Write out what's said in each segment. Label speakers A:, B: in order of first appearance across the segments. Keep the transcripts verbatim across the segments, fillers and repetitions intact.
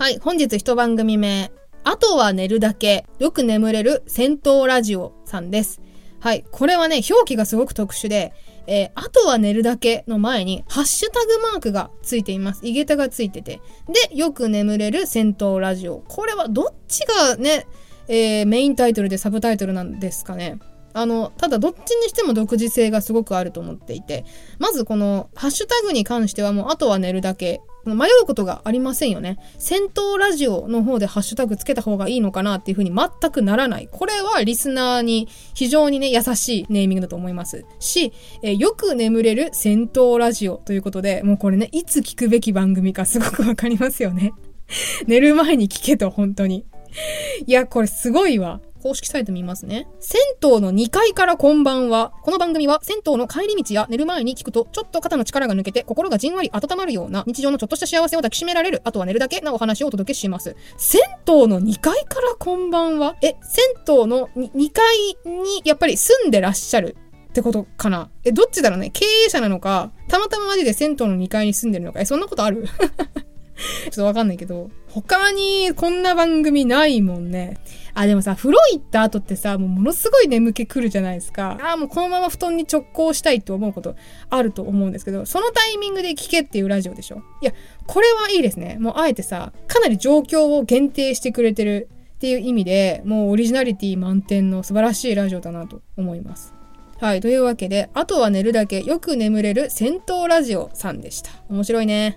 A: はい、本日一番組目。あとは寝るだけ。よく眠れる戦闘ラジオさんです。はい、これはね、表記がすごく特殊で、えー、あとは寝るだけの前に、ハッシュタグマークがついています。イゲタがついてて。で、よく眠れる戦闘ラジオ。これはどっちがね、えー、メインタイトルでサブタイトルなんですかね。あの、ただどっちにしても独自性がすごくあると思っていて、まずこのハッシュタグに関してはもうあとは寝るだけ。迷うことがありませんよね。戦闘ラジオの方でハッシュタグつけた方がいいのかなっていう風に全くならない。これはリスナーに非常にね、優しいネーミングだと思いますし、えー、よく眠れる戦闘ラジオということで、もうこれね、いつ聞くべき番組かすごくわかりますよね。寝る前に聞けと、本当に。いや、これすごいわ。公式サイト見ますね。銭湯のにかいからこんばんは。この番組は銭湯の帰り道や寝る前に聞くとちょっと肩の力が抜けて心がじんわり温まるような日常のちょっとした幸せを抱きしめられる、あとは寝るだけなお話をお届けします。銭湯のにかいからこんばんは。え、銭湯の に, にかいにやっぱり住んでらっしゃるってことかな。え、どっちだろうね。経営者なのか、たまたまマジで銭湯のにかいに住んでるのか。え、そんなことある？ちょっとわかんないけど、他にこんな番組ないもんね。あ、でもさ、風呂行った後ってさ、もうものすごい眠気来るじゃないですか。あ、もうこのまま布団に直行したいって思うことあると思うんですけど、そのタイミングで聞けっていうラジオでしょ。いや、これはいいですね。もうあえてさ、かなり状況を限定してくれてるっていう意味で、もうオリジナリティ満点の素晴らしいラジオだなと思います。はい、というわけで、あとは寝るだけよく眠れる戦闘ラジオさんでした。面白いね。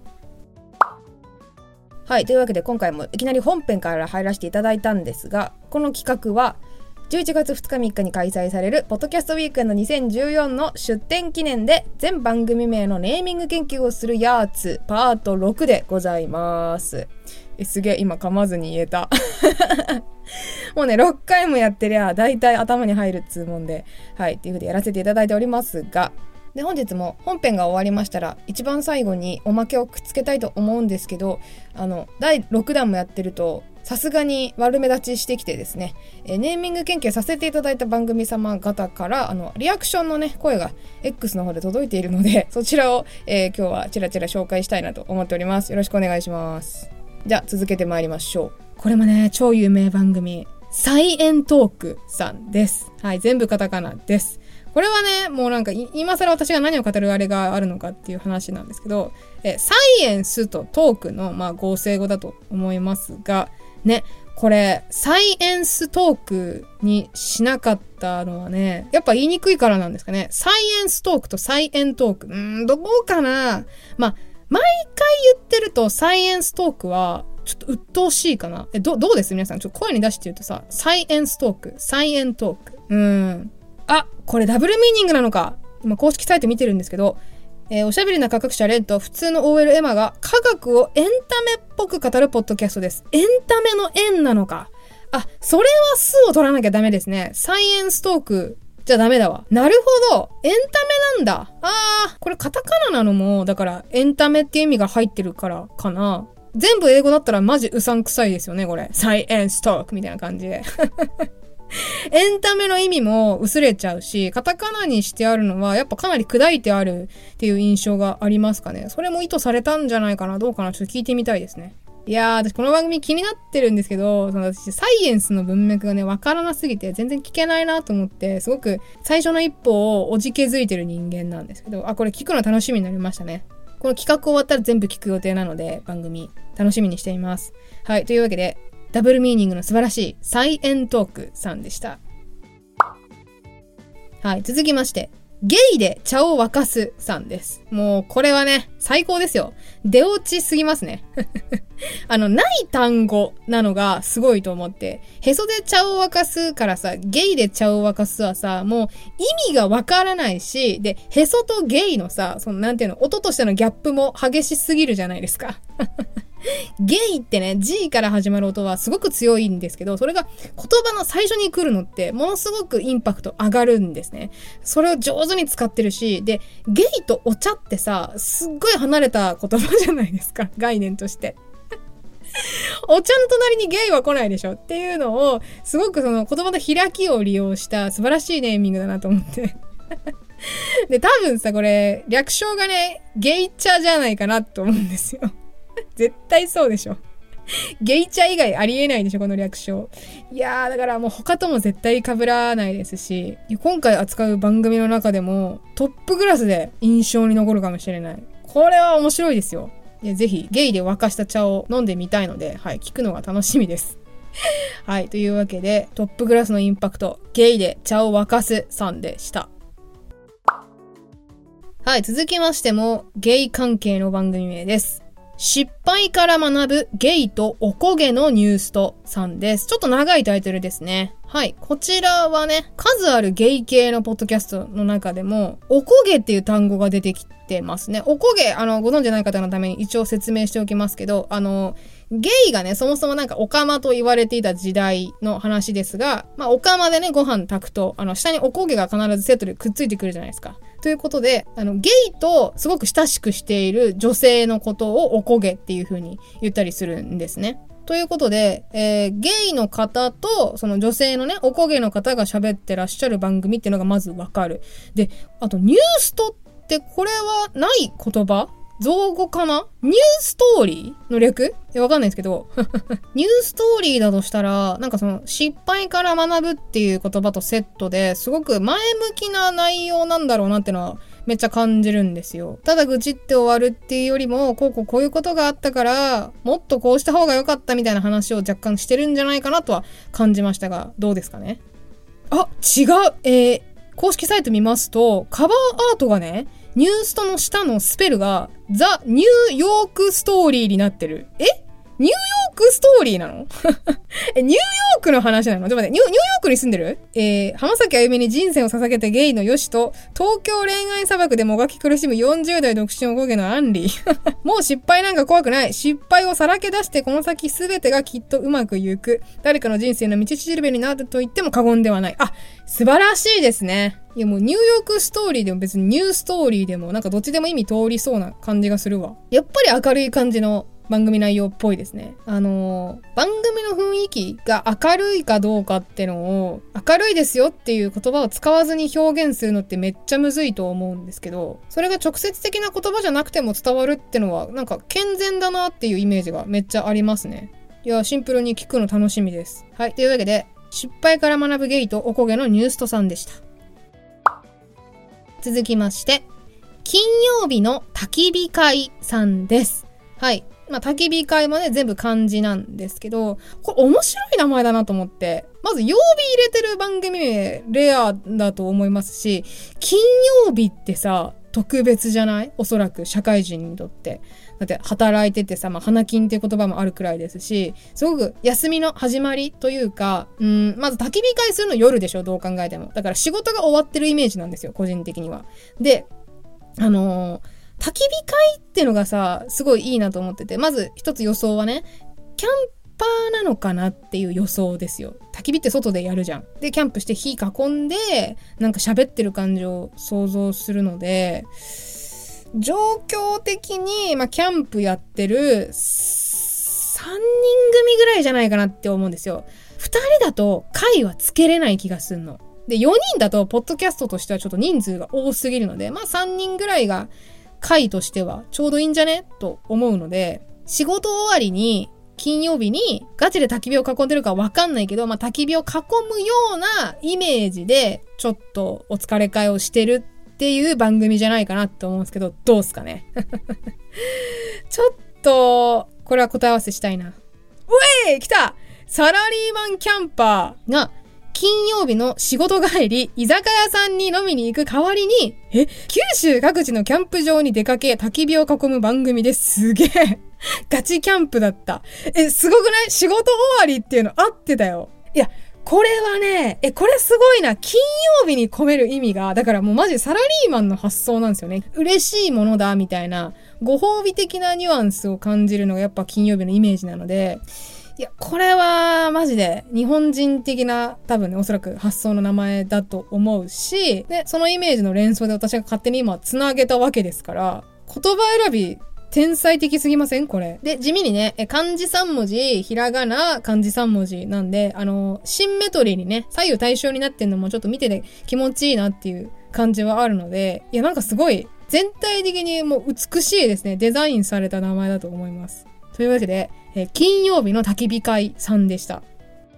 A: はい。というわけで今回もいきなり本編から入らせていただいたんですが、この企画はじゅういちがつふつかみっかに開催されるポッドキャストウィークエンドにせんじゅうよんの出展記念で全番組名のネーミング研究をするやつパートろくでございます。え、すげえ今噛まずに言えた。もうね、ろっかいもやってりゃだいたい頭に入るっつうもんで、はい。っていう風でやらせていただいておりますが、で本日も本編が終わりましたら一番最後におまけをくっつけたいと思うんですけど、あのだいろくだんもやってるとさすがに悪目立ちしてきてですね、えネーミング研究させていただいた番組様方からあのリアクションのね声が X の方で届いているので、そちらを、えー、今日はチラチラ紹介したいなと思っております。よろしくお願いします。じゃあ続けてまいりましょう。これもね超有名番組サイエントークさんです。はい、全部カタカナです。これはね、もうなんか今更私が何を語るあれがあるのかっていう話なんですけど、えサイエンスとトークのまあ合成語だと思いますが、ね、これサイエンストークにしなかったのはね、やっぱ言いにくいからなんですかね。サイエンストークとサイエントーク、うーん、どうかな。まあ毎回言ってるとサイエンストークはちょっと鬱陶しいかな。え、どどうです皆さん、ちょっと声に出して言うとさ、サイエンストーク、サイエントーク、うーん。あ、これダブルミーニングなのか。今公式サイト見てるんですけど、えー、おしゃべりな科学者レンと普通の オーエル エマが科学をエンタメっぽく語るポッドキャストです。エンタメの円なのか。あ、それは数を取らなきゃダメですね。サイエンストークじゃダメだわ。なるほど。エンタメなんだ。あー、これカタカナなのも、だからエンタメっていう意味が入ってるからかな。全部英語だったらマジうさんくさいですよね、これ。サイエンストークみたいな感じで。エンタメの意味も薄れちゃうし、カタカナにしてあるのはやっぱかなり砕いてあるっていう印象がありますかね。それも意図されたんじゃないかな、どうかな、ちょっと聞いてみたいですね。いやー、私この番組気になってるんですけど、その私サイエンスの文脈がね、わからなすぎて全然聞けないなと思って、すごく最初の一歩をおじけづいてる人間なんですけど、あ、これ聞くの楽しみになりましたね。この企画終わったら全部聞く予定なので、番組楽しみにしています。はい、というわけで、ダブルミーニングの素晴らしいサイエントークさんでした。はい、続きまして、ゲイで茶を沸かすさんです。もうこれはね、最高ですよ。出落ちすぎますね。あの、ない単語なのがすごいと思って、へそで茶を沸かすからさ、ゲイで茶を沸かすはさ、もう意味がわからないし、で、へそとゲイのさ、そのなんていうの、音としてのギャップも激しすぎるじゃないですか。ゲイってね、G から始まる音はすごく強いんですけど、それが言葉の最初に来るのってものすごくインパクト上がるんですね。それを上手に使ってるし、で、ゲイとお茶ってさ、すっごい離れた言葉じゃないですか、概念として。お茶の隣にゲイは来ないでしょっていうのを、すごくその言葉の開きを利用した素晴らしいネーミングだなと思って。で、多分さ、これ、略称がね、ゲイ茶じゃないかなと思うんですよ。絶対そうでしょ。 ゲイチャ以外ありえないでしょ、この略称。いやー、だからもう他とも絶対被らないですし、今回扱う番組の中でもトップクラスで印象に残るかもしれない。これは面白いですよ。いや、ぜひゲイで沸かした茶を飲んでみたいので、はい、聞くのが楽しみです。はい、というわけで、トップクラスのインパクト、ゲイで茶を沸かすさんでした。はい、続きましても、ゲイ関係の番組名です。失敗から学ぶゲイとおこげのニュースとさんです。ちょっと長いタイトルですね。はい。こちらはね、数あるゲイ系のポッドキャストの中でも、おこげっていう単語が出てきてますね。おこげ、あの、ご存知ない方のために一応説明しておきますけど、あの、ゲイがね、そもそもなんかオカマと言われていた時代の話ですが、まあ、オカマでね、ご飯炊くと、あの、下におこげが必ずセットでくっついてくるじゃないですか。ということで、あの、ゲイとすごく親しくしている女性のことをおこげっていう風に言ったりするんですね。ということで、えー、ゲイの方と、その女性のね、おこげの方が喋ってらっしゃる番組っていうのがまずわかる。で、あと、ニューストってこれはない言葉？造語かな？ニューストーリーの略？いや、わかんないですけど。ニューストーリーだとしたら、なんかその、失敗から学ぶっていう言葉とセットですごく前向きな内容なんだろうなってのはめっちゃ感じるんですよ。ただ愚痴って終わるっていうよりも、こうこうこういうことがあったから、もっとこうした方が良かったみたいな話を若干してるんじゃないかなとは感じましたが、どうですかね？あ、違う。えー、公式サイト見ますと、カバーアートがね、ニューストの下のスペルがザ・ニューヨークストーリーになってる。え？ニューヨークストーリーなの？え、ニューヨークの話なの？ちょっと待って、ニュー、ニューヨークに住んでる？えー、浜崎あゆみに人生を捧げたゲイのヨシと、東京恋愛砂漠でもがき苦しむよんじゅう代独身おこげのアンリー。もう失敗なんか怖くない。失敗をさらけ出してこの先すべてがきっとうまくいく。誰かの人生の道しるべになると言っても過言ではない。あ、素晴らしいですね。いやもうニューヨークストーリーでも別にニューストーリーでもなんかどっちでも意味通りそうな感じがするわ。やっぱり明るい感じの番組内容っぽいですね。あのー、番組の雰囲気が明るいかどうかってのを、明るいですよっていう言葉を使わずに表現するのってめっちゃむずいと思うんですけど、それが直接的な言葉じゃなくても伝わるってのはなんか健全だなっていうイメージがめっちゃありますね。いや、シンプルに聞くの楽しみです。はい、というわけで、失敗から学ぶゲイとおこげのニューストさんでした。続きまして、金曜日の焚き火会さんです。はい。まあ、焚き火会もね、全部漢字なんですけど、これ面白い名前だなと思って。まず曜日入れてる番組名、レアだと思いますし、金曜日ってさ、特別じゃない？おそらく社会人にとって。だって働いててさ、まあ、花金っていう言葉もあるくらいですし、すごく休みの始まりというか、うん、まず焚き火会するの夜でしょ、どう考えても。だから仕事が終わってるイメージなんですよ、個人的には。で、あのー、焚き火会ってのがさ、すごいいいなと思ってて、まず一つ予想はね、キャンパーなのかなっていう予想ですよ。焚き火って外でやるじゃん。で、キャンプして火囲んで、なんか喋ってる感じを想像するので、状況的に、まあ、キャンプやってるさんにん組ぐらいじゃないかなって思うんですよ。ふたりだと会はつけれない気がすんの。で、よにんだとポッドキャストとしてはちょっと人数が多すぎるので、まあさんにんぐらいが会としてはちょうどいいんじゃねと思うので、仕事終わりに金曜日にガチで焚き火を囲んでるかわかんないけど、まあ焚き火を囲むようなイメージでちょっとお疲れ会をしてるっていう番組じゃないかなって思うんですけど、どうすかね。ちょっとこれは答え合わせしたいな。うえー来たサラリーマンキャンパーが金曜日の仕事帰り、居酒屋さんに飲みに行く代わりに、え、九州各地のキャンプ場に出かけ、焚き火を囲む番組です。すげえ。ガチキャンプだった。え、すごくない？仕事終わりっていうの合ってたよ。いや、これはね、え、これすごいな。金曜日に込める意味が、だからもうマジサラリーマンの発想なんですよね。嬉しいものだ、みたいな、ご褒美的なニュアンスを感じるのがやっぱ金曜日のイメージなので、いや、これはマジで日本人的な多分ね、おそらく発想の名前だと思うし、で、そのイメージの連想で私が勝手に今繋げたわけですから、言葉選び天才的すぎません？これ。で、地味にね、漢字さん文字、ひらがな、漢字さん文字なんで、あの、シンメトリーにね、左右対称になってんのもちょっと見てて気持ちいいなっていう感じはあるので、いや、なんかすごい、全体的にもう美しいですね。デザインされた名前だと思います。というわけで、 えー、金曜日の焚き火会さんでした。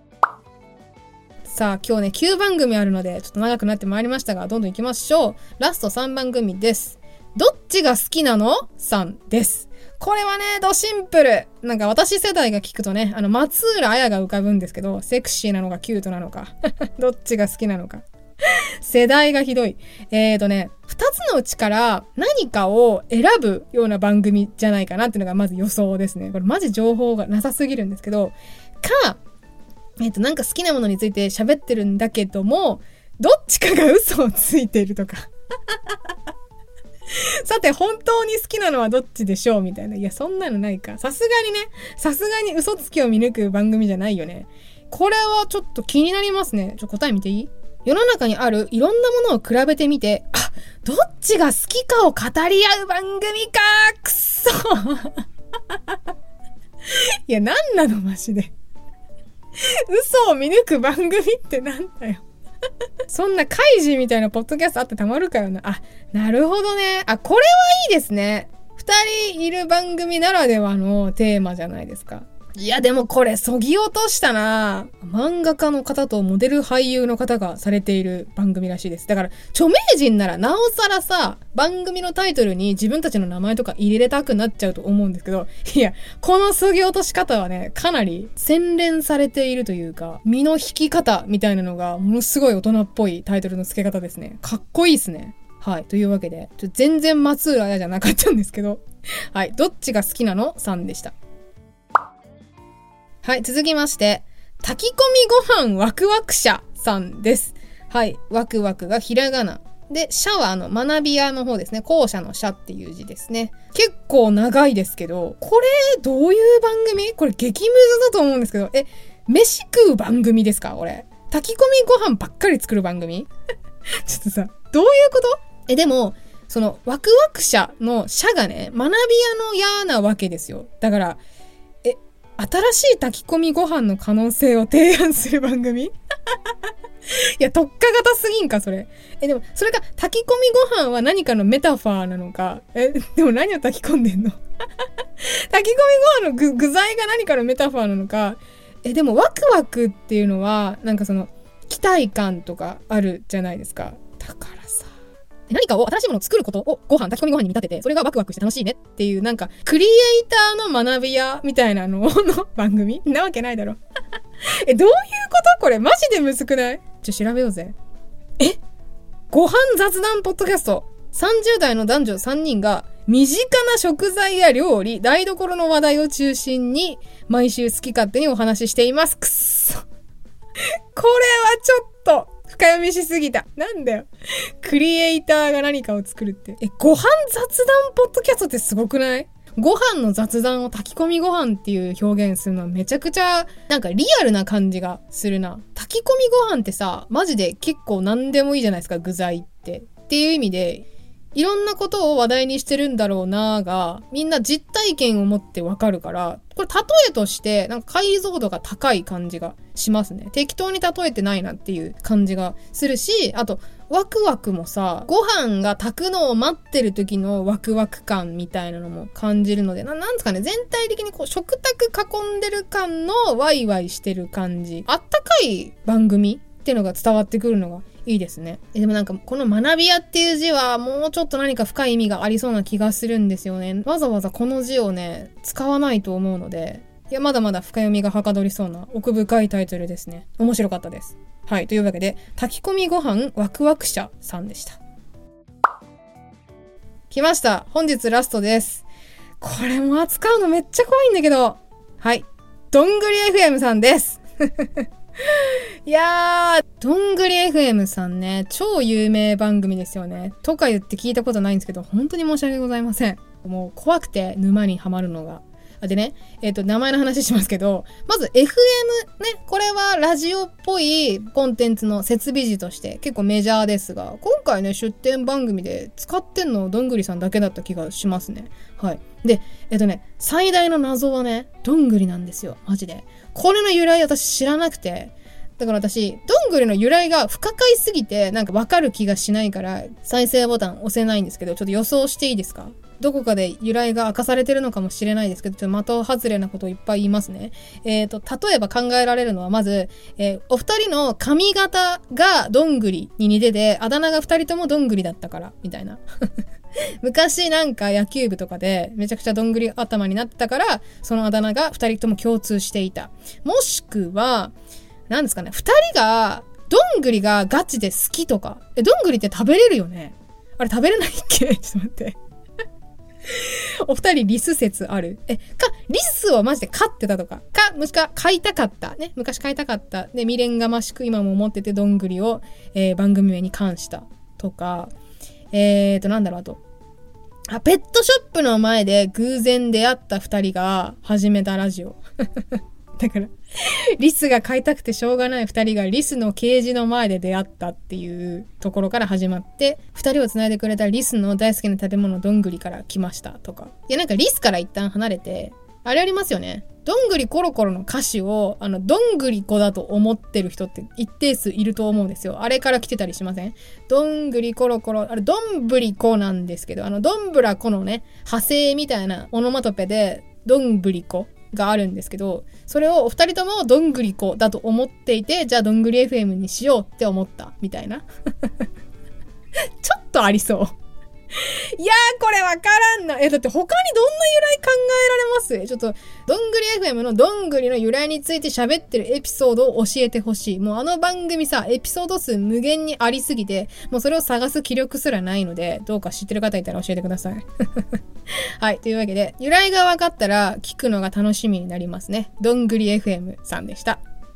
A: さあ今日ねきゅうばんぐみあるのでちょっと長くなってまいりましたが、どんどん行きましょう。ラストさんばん組です。どっちが好きなのさんです。これはねドシンプル、なんか私世代が聞くとね、あの松浦綾が浮かぶんですけど、セクシーなのかキュートなのかどっちが好きなのか世代がひどい。えーとねふたつのうちから何かを選ぶような番組じゃないかなっていうのがまず予想ですね。これマジ情報がなさすぎるんですけど、かえっと、なんか好きなものについて喋ってるんだけども、どっちかが嘘をついてるとか。さて、本当に好きなのはどっちでしょうみたいな。いや、そんなのないか。さすがにね、さすがに嘘つきを見抜く番組じゃないよね。これはちょっと気になりますね。ちょ、答え見ていい？世の中にあるいろんなものを比べてみて、あ、どっちが好きかを語り合う番組かくっそいや、なんなのマジで。嘘を見抜く番組ってなんだよそんなカイジみたいなポッドキャストあってたまるかよな。あ、なるほどね。あ、これはいいですね。二人いる番組ならではのテーマじゃないですか。いやでもこれそぎ落としたな。漫画家の方とモデル俳優の方がされている番組らしいです。だから著名人ならなおさらさ、番組のタイトルに自分たちの名前とか入れたくなっちゃうと思うんですけど、いやこのそぎ落とし方はね、かなり洗練されているというか、身の引き方みたいなのがものすごい大人っぽいタイトルの付け方ですね。かっこいいですね。はい。というわけで、ちょ全然松浦綾じゃなかったんですけど、はい。どっちが好きなの ?さん でした。はい、続きまして、炊き込みご飯ワクワク社さんです。はい、ワクワクがひらがな。で、社はあの、学び屋の方ですね。校舎の社っていう字ですね。結構長いですけど、これ、どういう番組？これ激ムズだと思うんですけど、え、飯食う番組ですかこれ。炊き込みご飯ばっかり作る番組ちょっとさ、どういうことえ、でも、その、ワクワク社の社がね、学び屋の屋なわけですよ。だから、新しい炊き込みご飯の可能性を提案する番組いや、特化型すぎんか、それ。え、でも、それが炊き込みご飯は何かのメタファーなのか。え、でも何を炊き込んでんの炊き込みご飯の 具, 具材が何かのメタファーなのか。え、でもワクワクっていうのは、なんかその、期待感とかあるじゃないですか。だからさ。何かを新しいものを作ることをご飯、炊き込みご飯に見立てて、それがワクワクして楽しいねっていう、なんか、クリエイターの学び屋みたいなのの番組なわけないだろ。え、どういうことこれマジでむずくない？ちょ、調べようぜ。え？ご飯雑談ポッドキャスト。さんじゅう代の男女さんにんが、身近な食材や料理、台所の話題を中心に、毎週好き勝手にお話ししています。くっそ。これはちょっと、深読みしすぎた。なんだよ。クリエイターが何かを作るって。え、ご飯雑談ポッドキャストってすごくない？ご飯の雑談を炊き込みご飯っていう表現するのはめちゃくちゃなんかリアルな感じがするな。炊き込みご飯ってさ、マジで結構何でもいいじゃないですか、具材って。っていう意味で、いろんなことを話題にしてるんだろうなーが、みんな実体験を持ってわかるから、これ例えとして、なんか解像度が高い感じがしますね。適当に例えてないなっていう感じがするし、あと、ワクワクもさ、ご飯が炊くのを待ってる時のワクワク感みたいなのも感じるので、な、なんですかね、全体的にこう、食卓囲んでる感のワイワイしてる感じ。あったかい番組っていうのが伝わってくるのがいいですね。え、でもなんかこの学び屋っていう字はもうちょっと何か深い意味がありそうな気がするんですよね。わざわざこの字をね、使わないと思うので、いや、まだまだ深読みがはかどりそうな奥深いタイトルですね。面白かったです。はい。というわけで、炊き込みご飯ワクワク社さんでした。来ました。本日ラストです。これも扱うのめっちゃ怖いんだけど。はい。どんぐり エフエム さんです。いやー、どんぐり エフエム さんね、超有名番組ですよね。とか言って聞いたことないんですけど、本当に申し訳ございません。もう怖くて沼にはまるのが。でね、えっと、名前の話しますけど、まず エフエム ね、これはラジオっぽいコンテンツの設備時として結構メジャーですが、今回ね、出展番組で使ってんのどんぐりさんだけだった気がしますね。はい。で、えっとね、最大の謎はね、どんぐりなんですよ。マジで。これの由来私知らなくて、だから私、どんぐりの由来が不可解すぎて、なんかわかる気がしないから、再生ボタン押せないんですけど、ちょっと予想していいですか？ どこかで由来が明かされてるのかもしれないですけど、ちょっと的外れなことをいっぱい言いますね。えっと、例えば考えられるのは、まず、えー、お二人の髪型がどんぐりに似てて、あだ名が二人ともどんぐりだったから、みたいな。昔なんか野球部とかでめちゃくちゃどんぐり頭になってたから、そのあだ名が二人とも共通していた。もしくは、なんですかね、二人が、どんぐりがガチで好きとか。え、どんぐりって食べれるよね？あれ食べれないっけ？ちょっと待って。お二人リス説ある？え、か、リスをマジで飼ってたとか。か、もしくは飼いたかった。ね。昔飼いたかった。で、未練がましく今も持っててどんぐりを、えー、番組名に冠したとか。えーと、なんだろう、あと。あ、ペットショップの前で偶然出会った二人が始めたラジオ。だから、リスが飼いたくてしょうがない二人がリスのケージの前で出会ったっていうところから始まって、二人を繋いでくれたリスの大好きな食べ物どんぐりから来ましたとか。いや、なんかリスから一旦離れて、あれありますよね。どんぐりコロコロの歌詞を、あの、どんぐり子だと思ってる人って一定数いると思うんですよ。あれから来てたりしません？どんぐりコロコロ、あれ、どんぶり子なんですけど、あの、どんぶら子のね、派生みたいなオノマトペで、どんぶり子があるんですけど、それをお二人ともどんぐり子だと思っていて、じゃあどんぐり エフエム にしようって思った、みたいな。ちょっとありそう。いやー、これわからんな。え、だって他にどんな由来考えられます？ちょっと、どんぐり エフエム のどんぐりの由来について喋ってるエピソードを教えてほしい。もうあの番組さ、エピソード数無限にありすぎて、もうそれを探す気力すらないので、どうか知ってる方いたら教えてください。はい、というわけで、由来が分かったら聞くのが楽しみになりますね。どんぐり エフエム さんでした。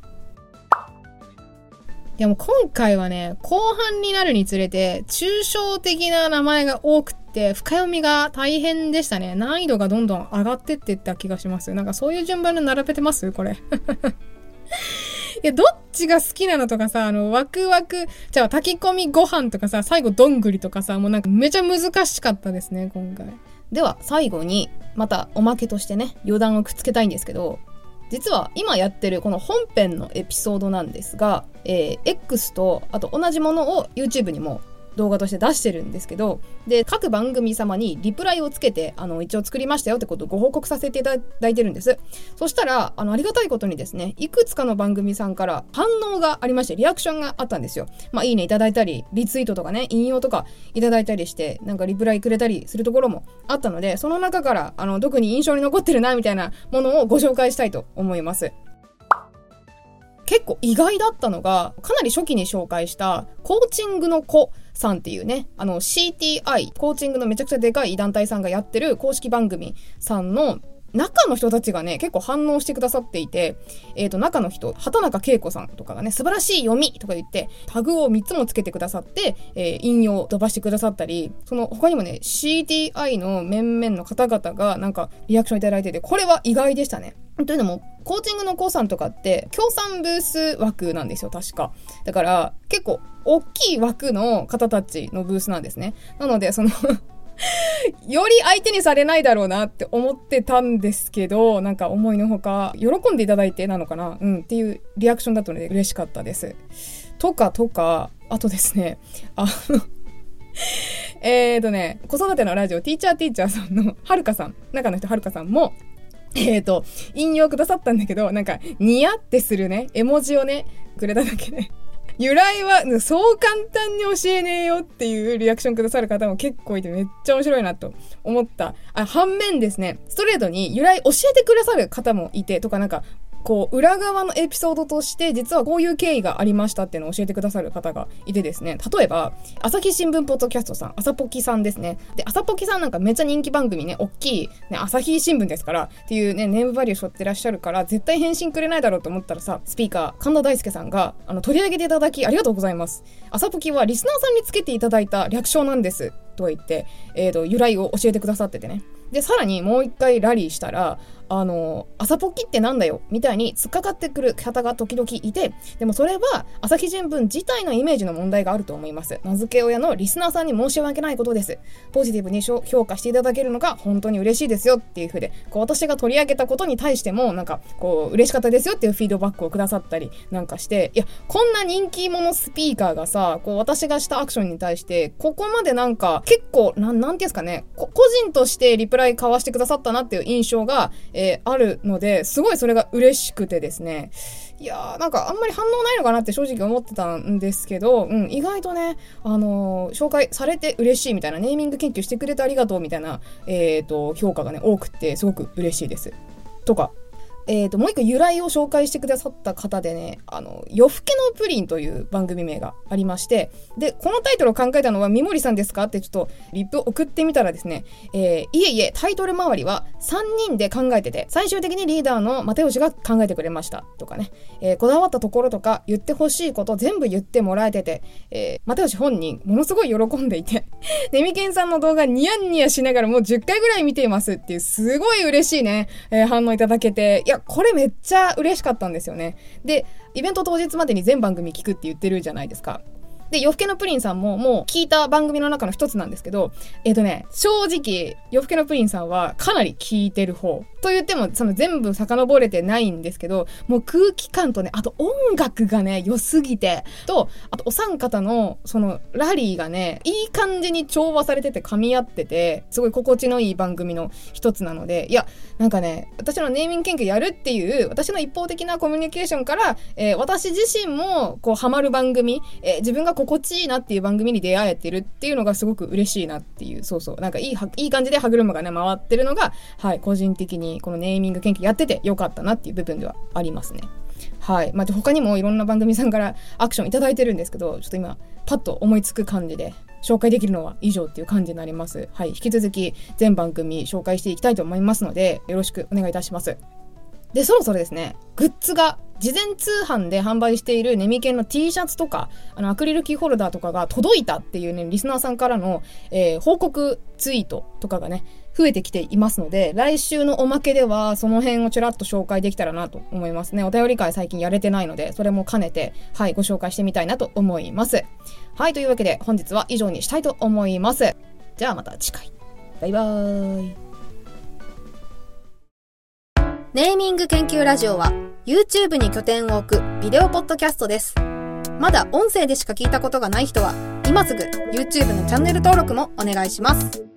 A: いやもう今回はね、後半になるにつれて、抽象的な名前が多くて、深読みが大変でしたね。難易度がどんどん上がってってった気がします。なんかそういう順番で並べてますこれ。いや、どっちが好きなのとかさ、あの、ワクワク、じゃあ炊き込みご飯とかさ、最後どんぐりとかさ、もうなんかめちゃ難しかったですね、今回。では、最後に、またおまけとしてね、余談をくっつけたいんですけど、実は今やってるこの本編のエピソードなんですが、えー、X とあと同じものを YouTube にも動画として出してるんですけど、で、各番組様にリプライをつけて、あの、一応作りましたよってことをご報告させていただいてるんです。そしたら、あの、ありがたいことにですね、いくつかの番組さんから反応がありまして、リアクションがあったんですよ。まあ、いいねいただいたり、リツイートとかね、引用とかいただいたりして、なんかリプライくれたりするところもあったので、その中から、あの、特に印象に残ってるな、みたいなものをご紹介したいと思います。結構意外だったのが、かなり初期に紹介したコーチングの子さんっていうね、あの シーティーアイ、コーチングのめちゃくちゃでかい団体さんがやってる公式番組さんの中の人たちがね、結構反応してくださっていて、えっと、中の人、畑中恵子さんとかがね、素晴らしい読みとか言って、タグをみっつもつけてくださって、えー、引用を飛ばしてくださったり、その他にもね、シーティーアイ の面々の方々がなんかリアクションいただいてて、これは意外でしたね。というのも、コーチングの子さんとかって、協賛ブース枠なんですよ、確か。だから、結構、大きい枠の方たちのブースなんですね。なので、その、より相手にされないだろうなって思ってたんですけど、なんか思いのほか、喜んでいただいてなのかなうん、っていうリアクションだったので嬉しかったです。とかとか、あとですね、あの、えーとね、子育てのラジオ、ティーチャーティーチャーさんのはるかさん、中の人はるかさんも、えーと、引用くださったんだけど、なんか、ニヤってするね、絵文字をね、くれただけで、由来はそう簡単に教えねえよっていうリアクションくださる方も結構いてめっちゃ面白いなと思った。あ、反面ですね、ストレートに由来教えてくださる方もいてとか、なんか、こう、裏側のエピソードとして、実はこういう経緯がありましたっていうのを教えてくださる方がいてですね、例えば、朝日新聞ポッドキャストさん、朝ポキさんですね。で、朝ポキさんなんかめっちゃ人気番組ね、大きい、ね、朝日新聞ですから、っていうね、ネームバリュー背負ってらっしゃるから、絶対返信くれないだろうと思ったらさ、スピーカー、神田大輔さんが、あの、取り上げていただき、ありがとうございます。朝ポキはリスナーさんにつけていただいた略称なんです。と言って、えっと、由来を教えてくださっててね。で、さらにもう一回ラリーしたら、 あの、朝ポッキってなんだよみたいに突っかかってくる方が時々いて、でもそれは朝日新聞自体のイメージの問題があると思います。名付け親のリスナーさんに申し訳ないことです。ポジティブに評価していただけるのが本当に嬉しいですよっていう風で、こう私が取り上げたことに対してもなんかこう嬉しかったですよっていうフィードバックをくださったりなんかして、いやこんな人気者スピーカーがさ、こう私がしたアクションに対してここまでなんか結構なんなんていうんですかね、個人としてリプライ交わしてくださったなっていう印象が、えー、あるので、すごいそれが嬉しくてですね。いやーなんかあんまり反応ないのかなって正直思ってたんですけど、うん、意外とね、あのー、紹介されて嬉しいみたいな、ネーミング研究してくれてありがとうみたいな、えーと、評価がね、多くてすごく嬉しいです。とか、えーと、もう一個由来を紹介してくださった方でね、あの、夜更けのプリンという番組名がありまして、で、このタイトルを考えたのは三森さんですかってちょっとリップを送ってみたらですね、えー、いえいえ、タイトル周りはさんにんで考えてて、最終的にリーダーの又吉が考えてくれましたとかね、えー、こだわったところとか言ってほしいこと全部言ってもらえてて、えー、又吉本人ものすごい喜んでいて、ネミケンさんの動画ニヤニヤしながらもうじゅっかいぐらい見ていますっていうすごい嬉しいね、えー、反応いただけて、いや、これめっちゃ嬉しかったんですよね。で、イベント当日までに全番組聞くって言ってるじゃないですか。で、夜更けのプリンさんももう聞いた番組の中の一つなんですけど、えっとね、正直、夜更けのプリンさんはかなり聞いてる方。と言っても、その全部遡れてないんですけど、もう空気感とね、あと音楽がね、良すぎて、と、あとお三方の、その、ラリーがね、いい感じに調和されてて噛み合ってて、すごい心地のいい番組の一つなので、いや、なんかね、私のネーミング研究やるっていう、私の一方的なコミュニケーションから、えー、私自身も、こう、ハマる番組、えー、自分が心地いいなっていう番組に出会えてるっていうのがすごく嬉しいなっていう、そうそう、なんかいい、いい感じで歯車がね、回ってるのが、はい、個人的にこのネーミング研究やっててよかったなっていう部分ではありますね。はい。まあ、他にもいろんな番組さんからアクションいただいてるんですけど、ちょっと今、パッと思いつく感じで、紹介できるのは以上っていう感じになります。はい。引き続き全番組紹介していきたいと思いますので、よろしくお願いいたします。で、そろそろですね、グッズが、事前通販で販売しているネミケンの T シャツとか、あの、アクリルキーホルダーとかが届いたっていうね、リスナーさんからの、えー、報告ツイートとかがね、増えてきていますので、来週のおまけでは、その辺をちらっと紹介できたらなと思いますね。お便り会最近やれてないので、それも兼ねて、はい、ご紹介してみたいなと思います。はい、というわけで、本日は以上にしたいと思います。じゃあまた次回。バイバーイ。ネーミング研究ラジオは YouTube に拠点を置くビデオポッドキャストです。まだ音声でしか聞いたことがない人は今すぐ YouTube のチャンネル登録もお願いします。